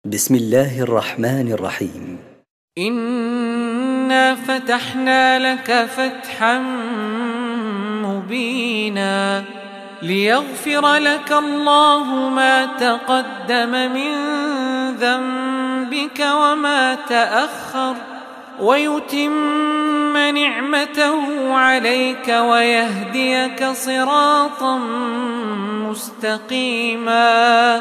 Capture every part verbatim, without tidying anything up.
بسم الله الرحمن الرحيم. إنا فتحنا لك فتحا مبينا ليغفر لك الله ما تقدم من ذنبك وما تأخر ويتم نعمته عليك ويهديك صراطا مستقيما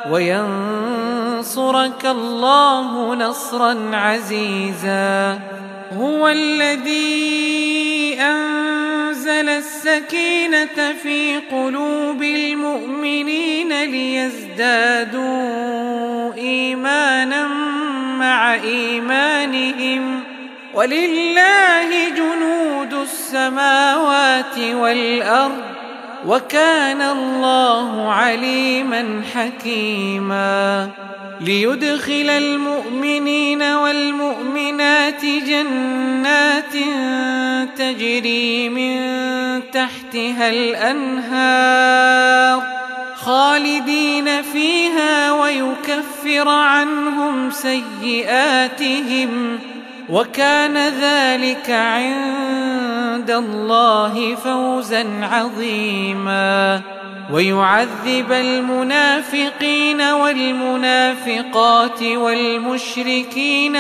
وينصرك الله نصرا عزيزا. هو الذي أنزل السكينة في قلوب المؤمنين ليزدادوا إيمانا مع إيمانهم ولله جنود السماوات والأرض وكان الله عليما حكيما. ليدخل المؤمنين والمؤمنات جنات تجري من تحتها الأنهار خالدين فيها ويكفر عنهم سيئاتهم وكان ذلك عند الله فوزا عظيما. ويعذب المنافقين والمنافقات والمشركين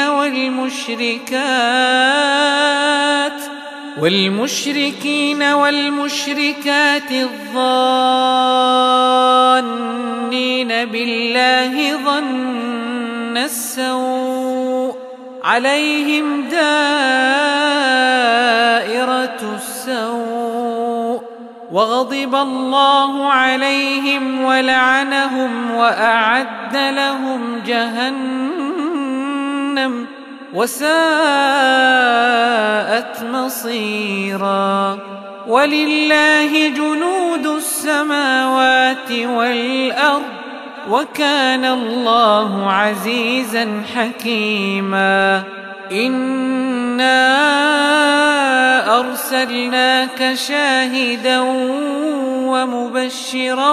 والمشركات والمشركين والمشركات الظانين بالله ظن السوء عليهم دائرة السوء وغضب الله عليهم ولعنهم وأعد لهم جهنم وساءت مصيرا. ولله جنود السماوات والأرض وكان الله عزيزا حكيما. إنا أرسلناك شاهدا ومبشرا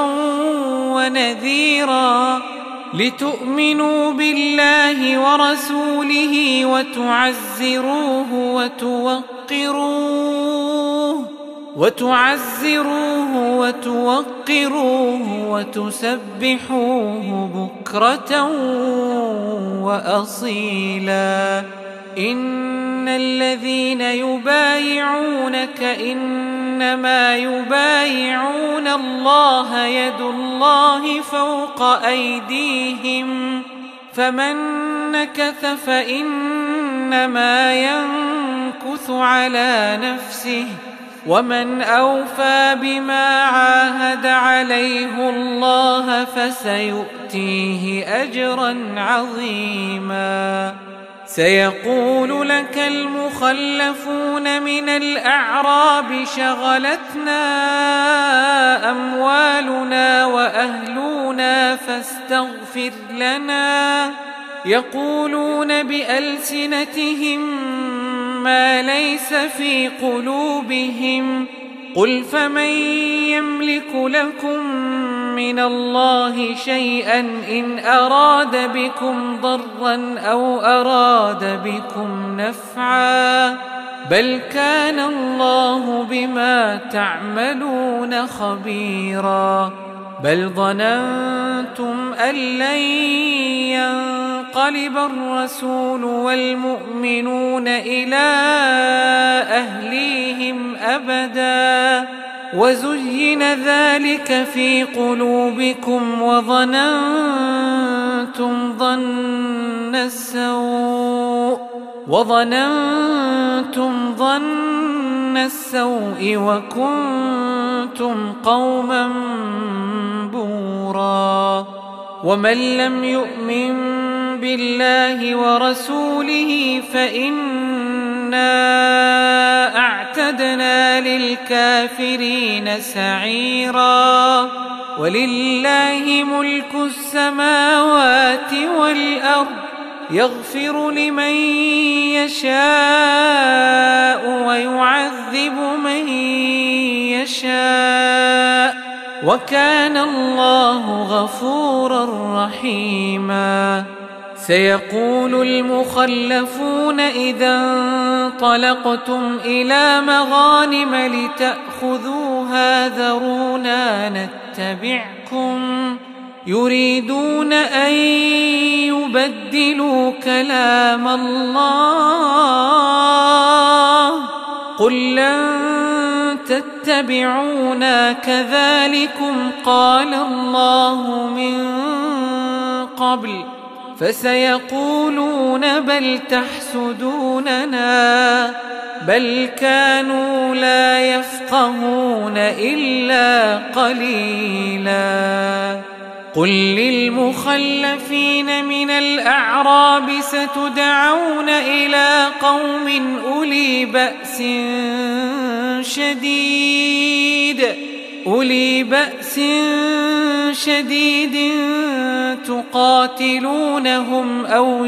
ونذيرا لتؤمنوا بالله ورسوله وتعزروه وتوقروه وتعزروه وتوقروه وتسبحوه بكرة وأصيلا. إن الذين يبايعونك إنما يبايعون الله يد الله فوق أيديهم فمن نكث فإنما ينكث على نفسه ومن أوفى بما عاهد عليه الله فسيؤتيه أجرا عظيما. سيقول لك المخلفون من الأعراب شغلتنا أموالنا وأهلنا فاستغفر لنا يقولون بألسنتهم ما ليس في قلوبهم قل فمن يملك لكم من الله شيئا إن أراد بكم ضرا أو أراد بكم نفعا بل كان الله بما تعملون خبيرا. بل ظننتم أن لن ينقلب الرسول والمؤمنون إلى أهليهم أبدا وزين ذلك في قلوبكم وظننتم ظن السوء وظننتم ظن السوء وكنتم قوما بورا. ومن لم يؤمن بالله ورسوله فإنا أعتدنا للكافرين سعيرا. ولله ملك السماوات والأرض يغفر لمن يشاء ويعذب من يشاء وكان الله غفورا رحيما. سيقول المخلفون إذا انطلقتم إلى مغانم لتأخذوها ذرونا نتبعكم يريدون أن يبدلوا كلام الله قل لن تتبعونا كذلكم قال الله من قبل فسيقولون بل تحسدوننا بل كانوا لا يفقهون إلا قليلا قل للمخلفين من الأعراب ستدعون إلى قوم أولي بأس شديد أولي بأس شديد تقاتلونهم أو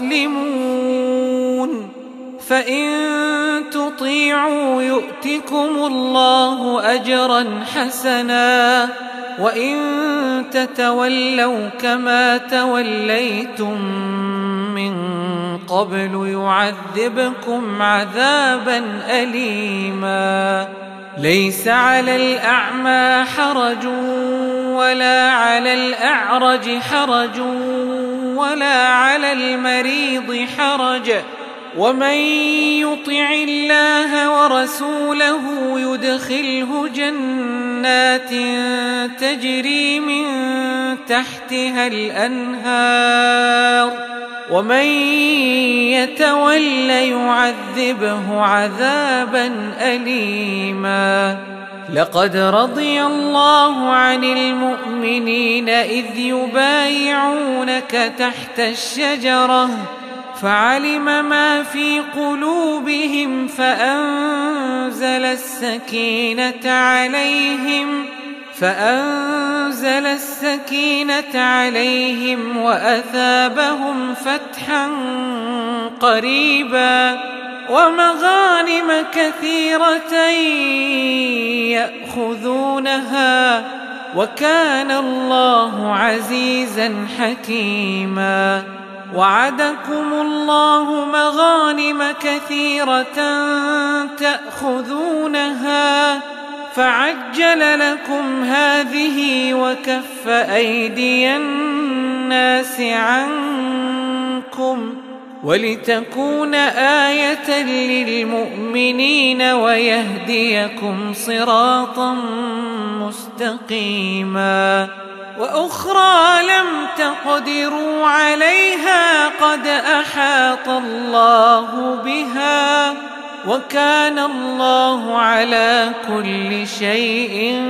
يسلمون فإن تطيعوا يؤتكم الله أجرا حسنا وإن تتولوا كما توليتم من قبل يعذبكم عذابا أليما ليس على الأعمى حرج ولا على الأعرج حرج ولا على المريض حرج ومن يطع الله ورسوله يدخله جنات تجري من تحتها الأنهار ومن يتول يعذبه عذابا أليما لقد رضي الله عن المؤمنين إذ يبايعونك تحت الشجرة فعلم ما في قلوبهم فأنزل السكينة عليهم فأنزل السكينة عليهم وأثابهم فتحا قريبا ومغانم كثيرة يأخذونها وكان الله عزيزا حكيما وعدكم الله مغانم كثيرة تأخذونها فعجل لكم هذه وكف أيدي الناس عنكم ولتكون آية للمؤمنين ويهديكم صراطا مستقيما وأخرى لم تقدروا عليها قد أحاط الله بها وكان الله على كل شيء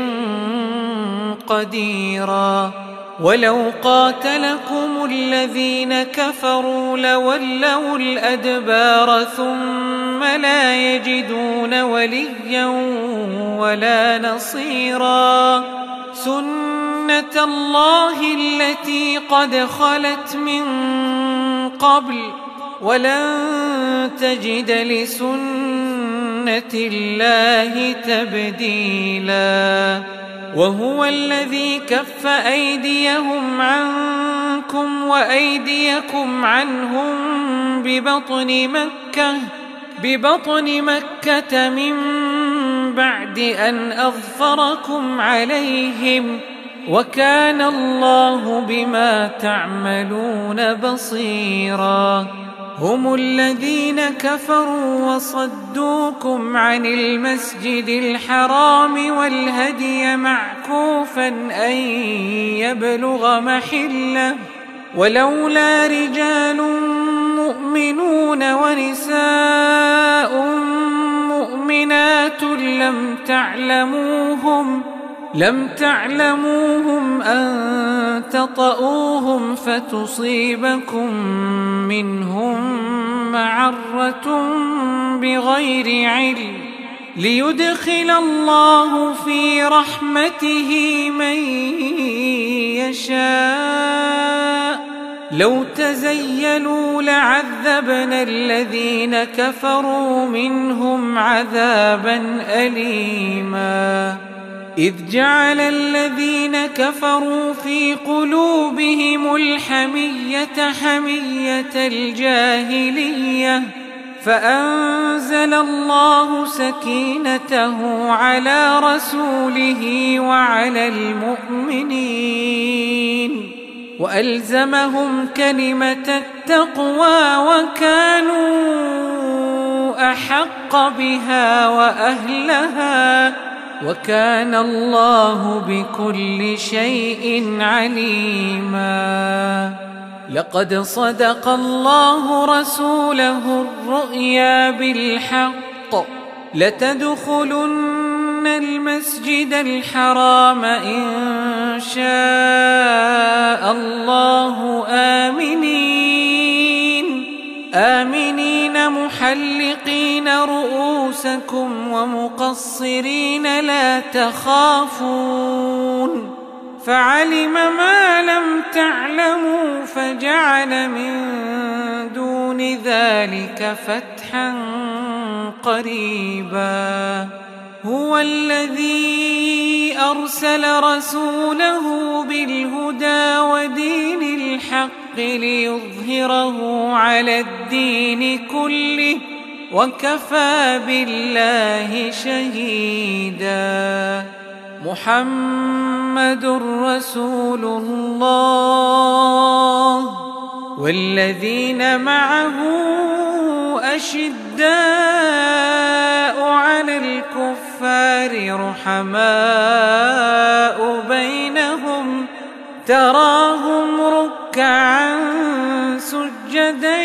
قديرا ولو قاتلكم الذين كفروا لولوا الأدبار ثم لا يجدون وليا ولا نصيرا سنة الله التي قد خلت من قبل ولن تجد لسنة الله تبديلا وهو الذي كف أيديهم عنكم وأيديكم عنهم ببطن مكة ببطن مكة من بعد أن أظفركم عليهم وكان الله بما تعملون بصيرا هم الذين كفروا وصدوكم عن المسجد الحرام والهدي معكوفا أن يبلغ محله ولولا رجال مؤمنون ونساء مؤمنات لم تعلموهم لم تعلموهم أن تطؤوهم فتصيبكم منهم معرة بغير علم ليدخل الله في رحمته من يشاء لو تزيلوا لعذبنا الذين كفروا منهم عذابا أليما إذ جعل الذين كفروا في قلوبهم الحمية حمية الجاهلية فأنزل الله سكينته على رسوله وعلى المؤمنين وألزمهم كلمة التقوى وكانوا أحق بها وأهلها وكان الله بكل شيء عليما. لقد صدق الله رسوله الرؤيا بالحق لتدخلن المسجد الحرام إن شاء الله آمنين آمنين محلقين رؤوسكم ومقصرين لا تخافون فعلم ما لم تعلموا فجعل من دون ذلك فتحا قريبا. هو الذي أرسل رسوله بالهدى ودين الحق ليظهره على الدين كله وكفى بالله شهيدا. محمد رسول الله والذين معه أشداء على الكفار رحماء بينهم تراهم ركعا سجدا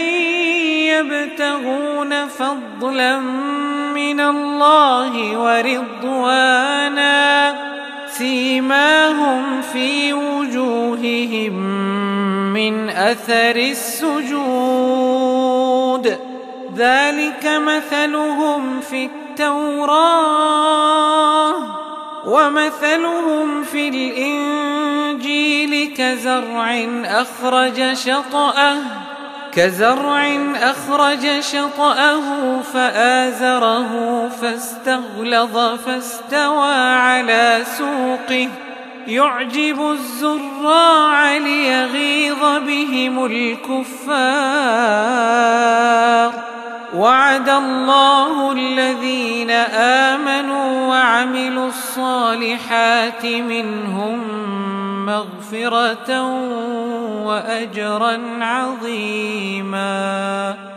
يبتغون فضلا من الله ورضوانا سيماهم في وجوههم من أثر السجود ذلك مثلهم في التوراة ومثلهم في الإنجيل كزرع أخرج شطأه كزرع أخرج شطأه فآزره فاستغلظ فاستوى على سوقه يعجب الزراع ليغيظ بهم الكفار. وعد الله الذين آمنوا وعملوا الصالحات منهم مغفرة وأجرا عظيما.